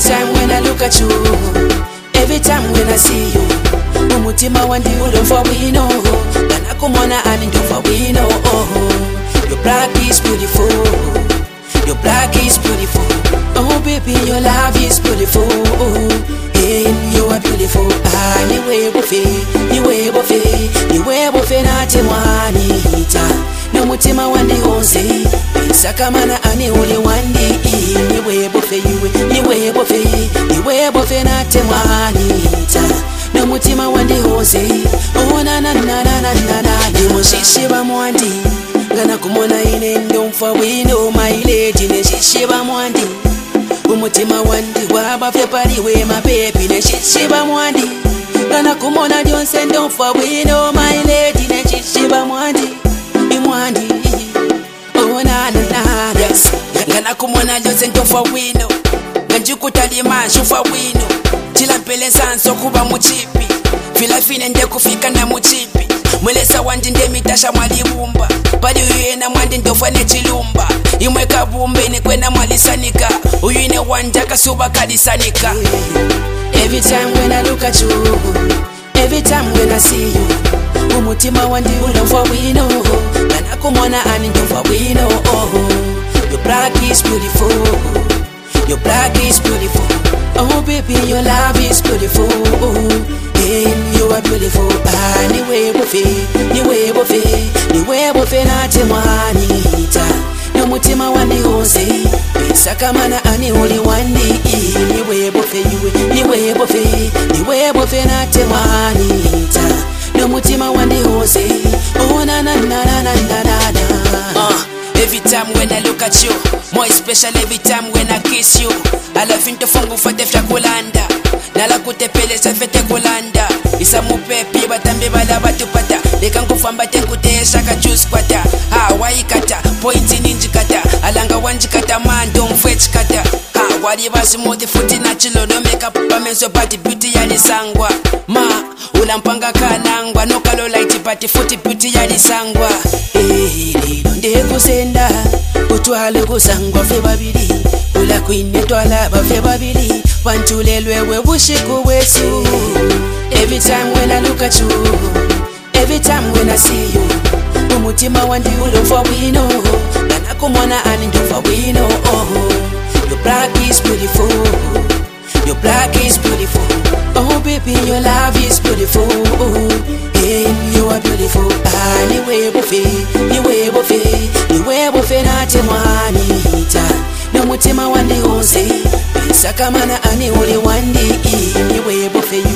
time when I look at you, every time when I see you, umutima wandi ulova wino, kana kumona ani ndova wino. Your black is beautiful, your black is beautiful. Oh baby, your love is beautiful, and you are beautiful. Niwe bofe na temwanita, no mutima wandi onze, sakamana ani uli wandi. Niwe bofe na temwanita, no mutima wandi onze. Oh na na na na na na na, nimushishiba mwandi, ngana kumona ine ndomfa wino. My lady neshishiba mwandi, umutima wandi wabafye paliwe mapepi neshishiba mwandi, ngana kumona dyonse ndomfa wino. My lady neshishiba mwandi, imwandi. Oh na na na, yes. Ngana kumona dyonse ndomfa wino, nganjikutalima shufa wino. Chilampele sanso kuba muchipi, fila fine nde kufika na muchipi. Mwelesa wandi nde mitasha mwalibumba, pali uyena mwandi ndofa nechilumba. Imwe kabumbe ni kwena mwalisanika, uyine wanja kasuba kalisanika. Every time when I look at you, every time when I see you, umutima wandi ulova wino, kana kumona ani ndova wino. Your black is beautiful, your black is beautiful. Oh baby, your love is beautiful, and you are beautiful. Niwe bofe na temwanita, no mutima wandi onze, sakamana ani uli wandi. Niwe bofe na temwanita, no mutima wandi onze. Oh na na na na na na na. Every time when I look at you, more special every time when I kiss you. I love into fungu for defra kulanda, nala kutepeleza fete kulanda. Isa mupepi batambe bala batupata, lekangufamba tenkutesha kajuice kwata. Waikata, pointi ninji kata, alanga wanji kata mando mfetch kata. Wali basi moti futi na chilo no makeup, pamenso party beauty yali sangwa. Ulampanga kanangwa, no kalo light party futi beauty yali sangwa. Nde kusenda, utwale kusangwa fe babili, ula kwine twala bafe babili, wanchulelwewe bushiku wesu. Every time when I look at you, every time when I see you, umutima wandi ulova wino, kana kumona ani ndova wino. Your black is beautiful, your black is beautiful. Oh baby, your love is beautiful, and you are beautiful. Niwe bofe na temwanita, no mutima wandi onze, sakamana ani uli wandi. Niwe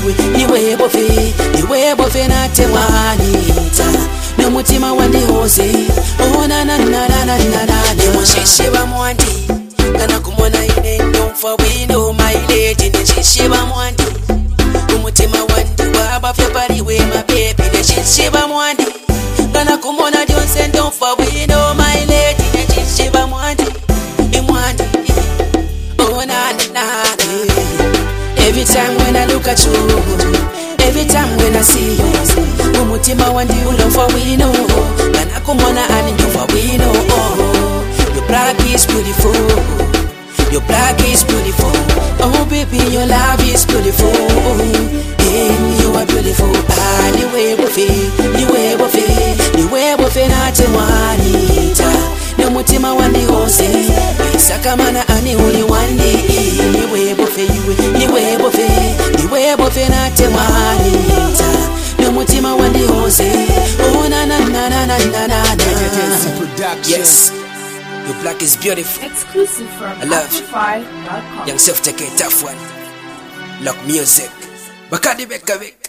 bofe na temwanita, no mutima wandi onze. Oh na na na na na na na, nimushishiba mwandi, kana kumona ine ndomfa wino. My lady neshishiba mwandi, umutima wandi wabafye paliwe mapepi neshishiba mwandi, kana kumona dyonse ndomfa wino. My lady neshishiba mwandi, imwandi. Oh na na na. Every time when I look at you, every time when I see you, umutima wandi ulova wino, kana kumona ani ndova wino. Your black is beautiful, your black is beautiful. Oh baby, your love is beautiful, and you are beautiful. Niwe bofe na temwanita, no mutima wandi onze, sakamana ani uli wandi. Niwe bofe na temwanita, no mutima wandi onze. Oh na na na na na na na. Yes. Your black is beautiful. Exclusive from Amplify.com. Young self take a tough one. Lock music. Bakadi Bekavik.